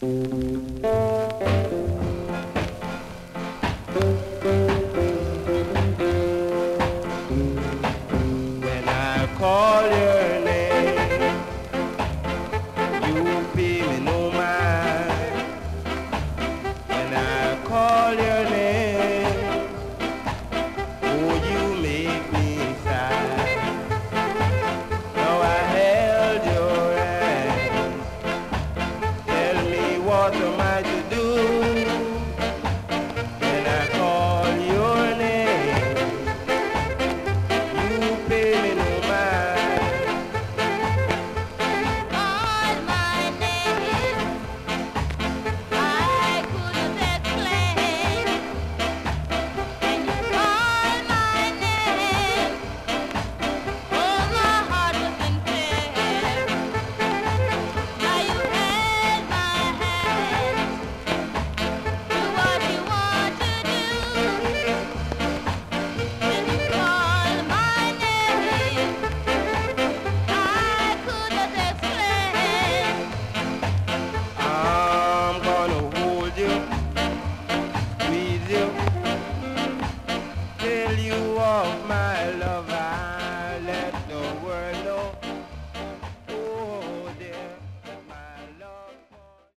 When I call your name, you pay me no mind. When I call your name, oh, you make me sigh. Now I held your hand. Tell me what am I to do?